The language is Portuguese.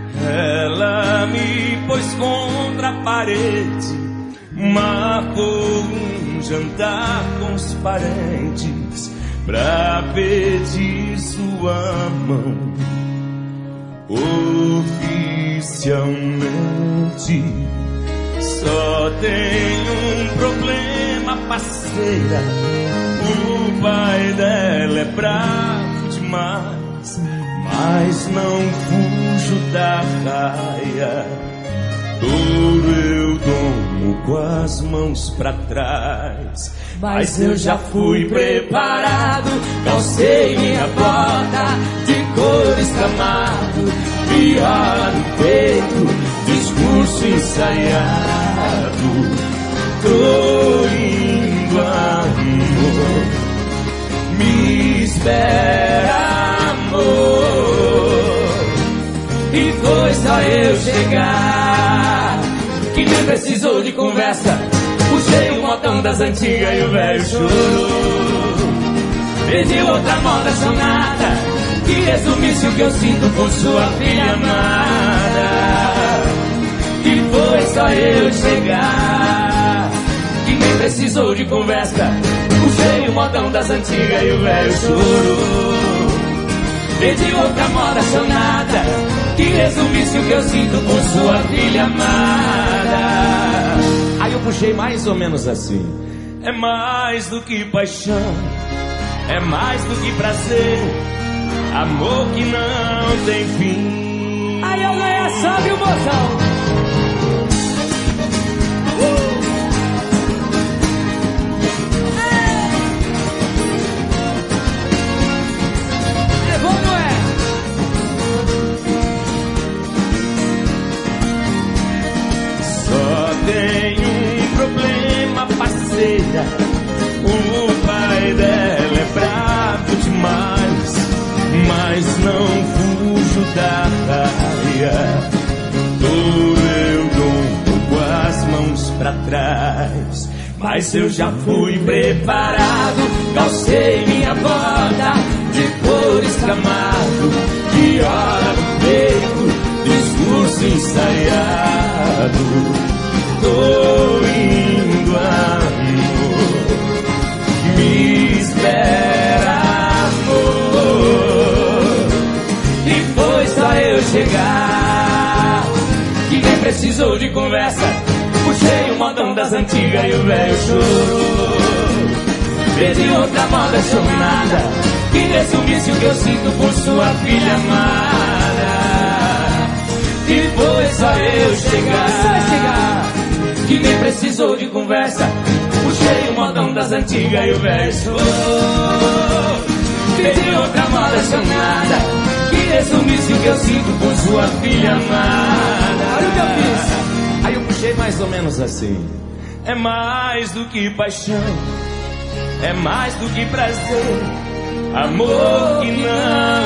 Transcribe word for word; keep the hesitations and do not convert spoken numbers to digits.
Ela me pôs contra a parede, marcou um jantar com os parentes pra pedir sua mão. Oficialmente só tem um problema, parceira. O pai dela é bravo demais, mas não fujo da raia. Touro eu domo com as mãos pra trás, mas eu já fui preparado. Calcei minha bota de couro escamado, viola no peito, discurso ensaiado. Tô indo, amor, me espera, amor. E foi só eu chegar que nem precisou de conversa. Puxei o modão das antigas e o velho chorou. Pedi outra moda sonata que resumisse o que eu sinto por sua filha amada. E foi só eu chegar que nem precisou de conversa. Puxei o modão das antigas e o velho chorou. Pedi outra moda sonata que resumisse o que eu sinto por sua filha amada. Aí eu puxei mais ou menos assim: é mais do que paixão, é mais do que prazer, amor que não tem fim. Aí eu ganhei só, viu, moção? Tem um problema, parceira. O pai dela é bravo demais, mas não fujo da raia. Touro eu dou com as mãos pra trás, mas eu já fui preparado. Calcei minha bota de couro escamado, viola no peito, discurso ensaiado. Tô indo, amor, me espera, amor. E foi só eu chegar que nem precisou de conversa. Puxei o modão das antigas e o velho chorou. Pedi outra moda sonada que resumisse o que eu sinto por sua filha amada. E foi só eu chegar, só chegar que nem precisou de conversa. Puxei o modão das antigas e o velho chorou. Pedi outra moda sonada que resumisse o que eu sinto por sua filha amada. Olha o que eu fiz. Aí eu puxei mais ou menos assim: é mais do que paixão, é mais do que prazer, amor que não